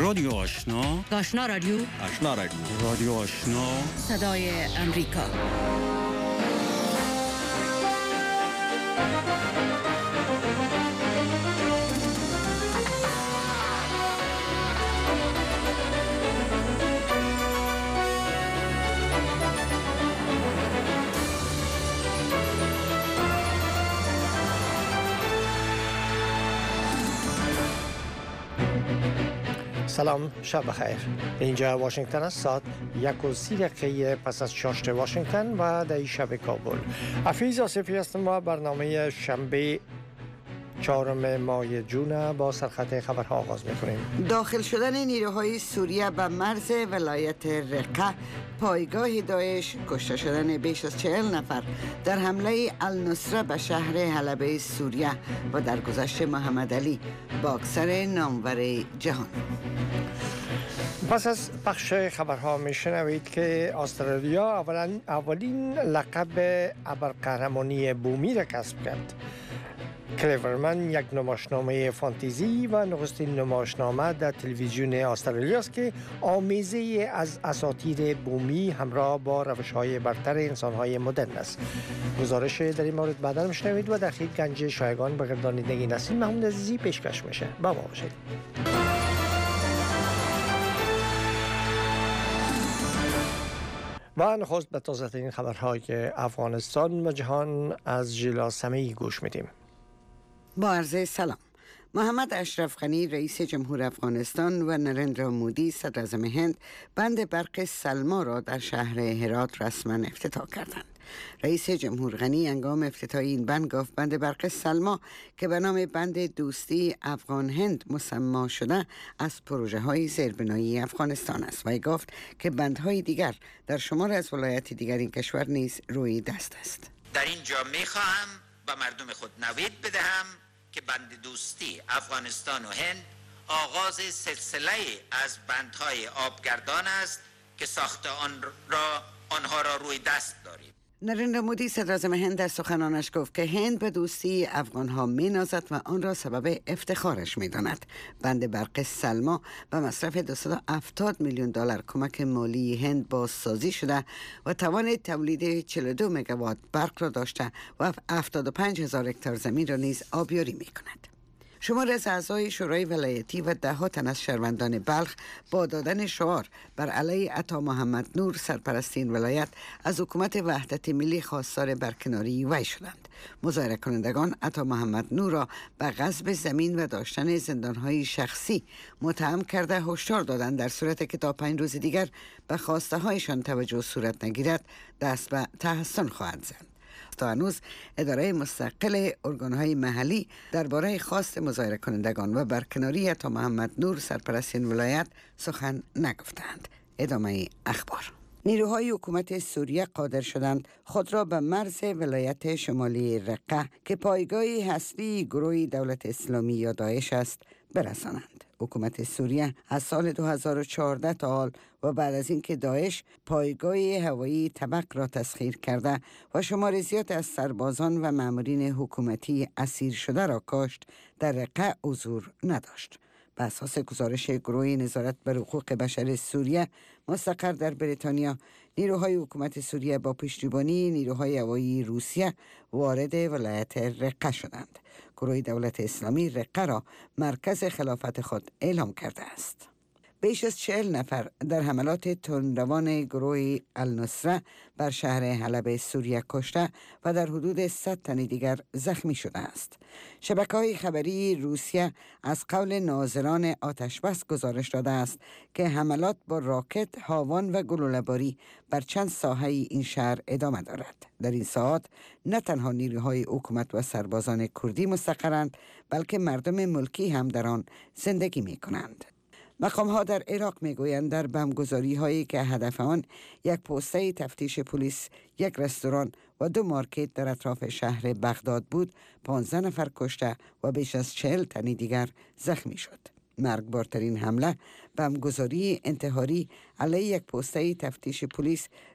رادیو آشنا، آشنا رادیو، آشنا رادیو، رادیو آشنا، صدای امریکا. سلام، شب بخیر. اینجا واشنگتن است. ساعت 1:30 پس از چاشت واشنگتن و در شب کابل. حفیظ آصفی هستم و برنامه شنبه 4 ماه جون با سرخط خبرها آغاز میکنیم. داخل شدن نیروهای سوریه به مرز ولایت رقه، پایگاه داعش، کشته شدن بیش از 40 نفر در حمله النصره به شهر حلب سوریه و در گذشت محمد علی، باکسر نامور جهان. پس از پخش خبرها میشنوید که استرالیا اولین لقب ابرقهرمانی بومی را کسب کرد. کلیورمن یک نمایشنامه فانتزی و نخستین نمایشنامه در تلویزیون استرالیا است که آمیزه از اساطیر بومی همراه با روش‌های برتر انسان‌های مدرن است. گزارش در این مورد بعداً میشنوید و دقیق گنج شایگان به گردانندگی نسیم محمود عزیزی پیشکش میشه. با ما باشید. و نخست به تازه‌ترین خبرهای افغانستان و جهان از ژیلا سمیعی گوش میدیم. با عرض سلام. محمد اشرف غنی رئیس جمهور افغانستان و نریندرا مودی صدر اعظم هند بند برق سلما را در شهر هرات رسما افتتاح کردند. رئیس جمهور غنی هنگام افتتاح این بند گفت بند برق سلما که به نام بند دوستی افغان هند مسمی شده از پروژه های زیربنایی افغانستان است و گفت که بندهای دیگر در شمار از ولایات دیگر این کشور نیز روی دست است. در اینجا میخواهم به مردم خود نوید بدهم که بند دوستی افغانستان و هند آغاز سلسله از بندهای آبگردان است که ساخت آنها را روی دست داریم. نریندرا مودی صدر اعظم هند در سخنانش گفت که هند به دوستی افغانها می‌نازد و آن را سبب افتخارش می‌داند. بند برق سلما به مصرف 270 میلیون دلار کمک مالی هند بازسازی شده و توان تولید 42 مگاوات برق را داشته و 75,000 هکتار زمین را نیز آبیاری می‌کند. شمار از اعضای شورای ولایتی و 10 تن از شهروندان بلخ با دادن شعار بر علیه عطا محمد نور سرپرست این ولایت از حکومت وحدت ملی خواستار برکناری وی شدند. مظاهره کنندگان عطا محمد نور را به غصب زمین و داشتن زندانهای شخصی متهم کرده هشدار دادند در صورتی که تا 5 روز دیگر به خواسته هایشان توجه صورت نگیرد دست به تحسن خواهد زد. تا هنوز اداره مستقل ارگانهای محلی درباره خواست مظاهره کنندگان و برکناری عطا محمد نور سرپرست این ولایت سخن نگفتند. ادامه اخبار. نیروهای حکومت سوریه قادر شدند خود را به مرز ولایت شمالی رقه که پایگاه هستی گروه دولت اسلامی یا داعش است برسانند. حکومت سوریه از سال 2014 تا حال و بعد از اینکه داعش پایگاه هوایی طبق را تسخیر کرده و شمار زیاد از سربازان و مامورین حکومتی اسیر شده را کشت، در رقه حضور نداشت. به اساس گزارش گروه نظارت بر حقوق بشر سوریه مستقر در بریتانیا، نیروهای حکومت سوریه با پشتیبانی نیروهای هوایی روسیه وارد ولایت رقه شدند. گروه دولت اسلامی رقه را مرکز خلافت خود اعلام کرده است. بیش از 40 نفر در حملات تندروان گروه النصره بر شهر حلب سوریه کشته و در حدود 100 تن دیگر زخمی شده است. شبکه‌های خبری روسیه از قول ناظران آتشبس گزارش داده است که حملات با راکت، هاوان و گلوله‌باری بر چند ساحه این شهر ادامه دارد. در این ساعات نه تنها نیروهای حکومت و سربازان کردی مستقرند، بلکه مردم ملکی هم در آن زندگی می‌کنند. مقام‌ها در عراق می‌گویند در بمبگذاری هایی که هدف آن یک پوسته تفتیش پلیس، یک رستوران و 2 مارکت در اطراف شهر بغداد بود، 15 نفر کشته و بیش از 40 تن دیگر زخمی شد. مرگبارترین حمله بمبگذاری انتحاری علیه یک پوسته تفتیش پلیس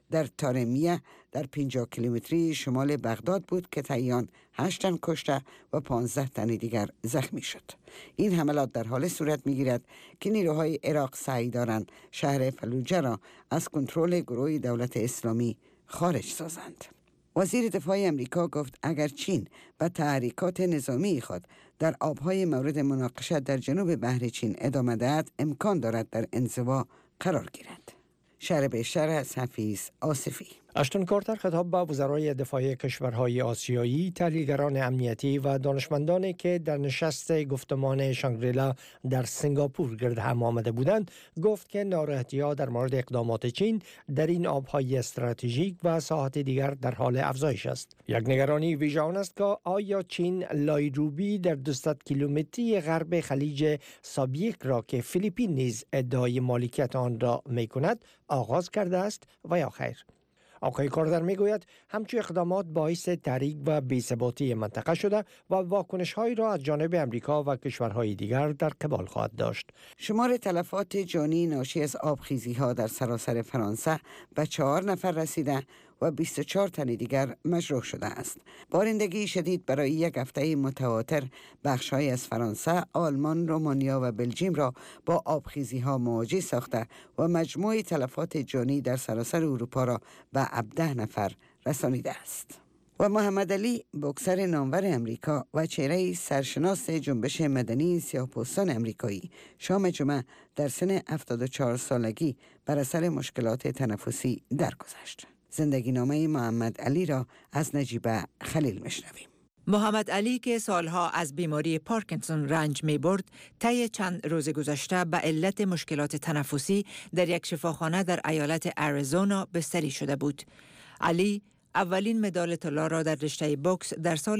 در تارمیه در 50 کیلومتری شمال بغداد بود که تاییان 8 تن کشته و 15 تن دیگر زخمی شد. این حملات در حال صورت می‌گیرد که نیروهای عراق سعی دارند شهر فلوجه را از کنترل گروه دولت اسلامی خارج سازند. وزیر دفاع امریکا گفت اگر چین و تحریکات نظامی خود در آبهای مورد مناقشه در جنوب بحر چین ادامه دهد، امکان دارد در انزوا قرار گیرد. شرح بیشتر از حفیظ آصفی. اشتون کارتر خطاب به وزرای دفاع کشورهای آسیایی، تحلیلگران امنیتی و دانشمندانی که در نشست گفتمان شانگریلا در سنگاپور گرد هم آمده بودند، گفت که ناراحتی‌ها در مورد اقدامات چین در این آبهای استراتژیک و ساحات دیگر در حال افزایش است. یک نگرانی ویژه آن است که آیا چین لایروبی در 200 کیلومتری غرب خلیج سابیک را که فیلیپین نیز ادعای مالکیت آن را می‌کند آغاز کرده است و یا خیر. آقای کاردر میگوید همچون اقدامات باعث تحریک و بی‌ثباتی منطقه شده و واکنش‌هایی را از جانب امریکا و کشورهای دیگر در قبال خواهد داشت. شمار تلفات جانی ناشی از آبخیزی‌ها در سراسر فرانسه به 4 نفر رسیده و 24 تن دیگر مجروح شده است. بارندگی شدید برای یک هفته متواتر بخش‌های از فرانسه، آلمان، رومانیا و بلژیم را با آبخیزی‌ها مواجه ساخته و مجموع تلفات جانی در سراسر اروپا را به 17 نفر رسانیده است. و محمد علی، بوکسر نامور امریکا و چهره سرشناس جنبش مدنی سیاه‌پوستان امریکایی، شام جمعه در سن 74 سالگی بر اثر مشکلات تنفسی درگذشت. زندگی نامه محمد علی را از نجیبه خلیل میشنویم. محمد علی که سالها از بیماری پارکینسون رنج می برد، طی چند روز گذشته به علت مشکلات تنفسی در یک شفاخانه در ایالت اریزونا بستری شده بود. علی اولین مدال طلا را در رشته بوکس در سال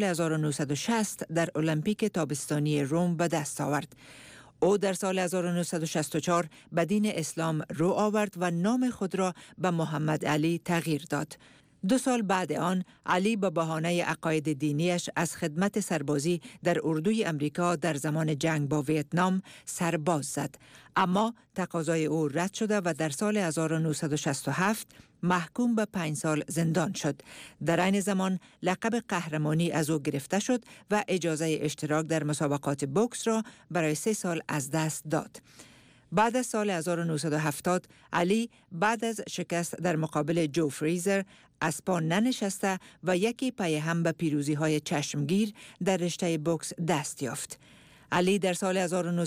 1960 در المپیک تابستانی روم به دست آورد. او در سال 1964 به دین اسلام رو آورد و نام خود را به محمد علی تغییر داد. 2 سال بعد آن، علی به بهانه عقاید دینیش از خدمت سربازی در اردوی امریکا در زمان جنگ با ویتنام سرباز زد، اما تقاضای او رد شده و در سال 1967 محکوم به 5 سال زندان شد. در این زمان لقب قهرمانی از او گرفته شد و اجازه اشتراک در مسابقات بوکس را برای 3 سال از دست داد. بعد از سال 1970 علی بعد از شکست در مقابل جو فریزر از پا ننشسته و یکی پی هم به پیروزی‌های چشمگیر در رشته بوکس دست یافت. علی در سال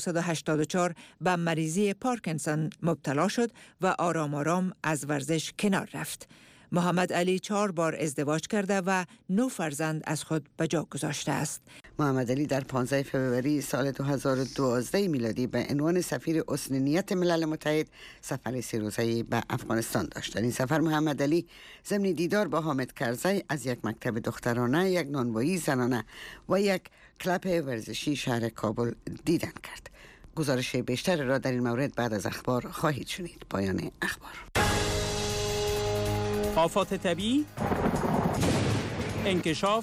1984 به مریضی پارکینسون مبتلا شد و آرام آرام از ورزش کنار رفت. محمد علی 4 بار ازدواج کرده و 9 فرزند از خود به جا گذاشته است. محمد علی در 15 فوریه سال 2012 میلادی به عنوان سفیر اصلانیت ملل متحد سفر 3 روزه‌ای به افغانستان داشت. در این سفر محمد علی ضمن دیدار با حامد کرزی از یک مکتب دخترانه، یک نانوایی زنانه و یک کلب ورزشی شهر کابل دیدن کرد. گزارش بیشتر را در این مورد بعد از اخبار خواهید شنید. پایان اخبار. آفات طبیعی، انکشاف،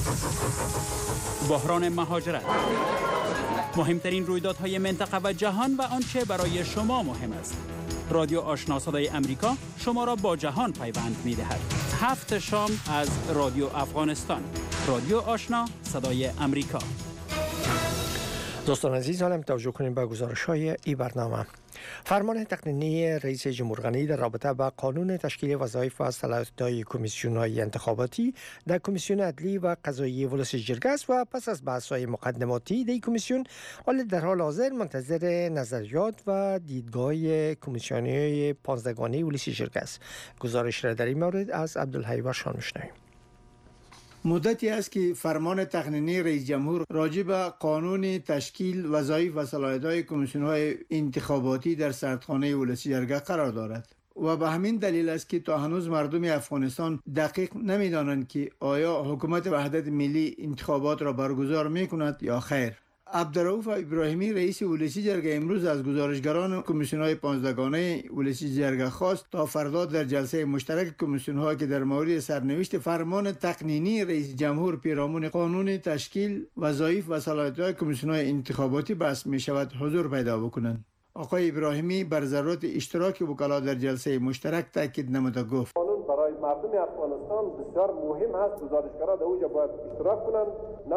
بحران مهاجرت، مهمترین رویدادهای منطقه و جهان و آنچه برای شما مهم است. رادیو آشنا صدای امریکا شما را با جهان پیوند می‌دهد. 7 شام از رادیو افغانستان. رادیو آشنا صدای امریکا. دوستان عزیز، حالا توجه کنیم به گزارش‌های این برنامه. فرمان تقنینی رئیس جمهور غنی در رابطه با قانون تشکیل وظایف و صلاحیت‌های کمیسیون‌های انتخاباتی در کمیسیون عدلی و قضایی ولسی جرگه است و پس از بحث‌های مقدماتی در کمیسیون حال در حال حاضر منتظر نظریات و دیدگاه کمیسیون‌های 15 گانه ولسی جرگه است. گزارش را در این مورد از عبدالحی ورشان می‌شنویم. مدتی است که فرمان تقنینی رئیس جمهور راجع به قانون تشکیل وظایف و صلاحیت‌های کمیسیون‌های انتخاباتی در سردخانه ولسی جرگه قرار دارد و به همین دلیل است که تا هنوز مردم افغانستان دقیق نمی‌دانند که آیا حکومت وحدت ملی انتخابات را برگزار می‌کند یا خیر. عبدالرؤوف ابراهیمی رئیس ولسی جرگه امروز از گزارشگران کمیسیون‌های 15 گانه ولسی جرگه خواست تا فردا در جلسه مشترک کمیسیون‌ها که در مورد سرنوشت فرمان تقنینی رئیس جمهور پیرامون قانون تشکیل وظایف و صلاحیت‌های کمیسیون‌های انتخاباتی بحث می‌شود حضور پیدا بکنند. آقای ابراهیمی بر ضرورت اشتراک وکلا در جلسه مشترک تاکید نموده گفت: قانون مردم افغانستان بسیار مهم هست. گزارشگران در اوجا باید اشتراک کنند.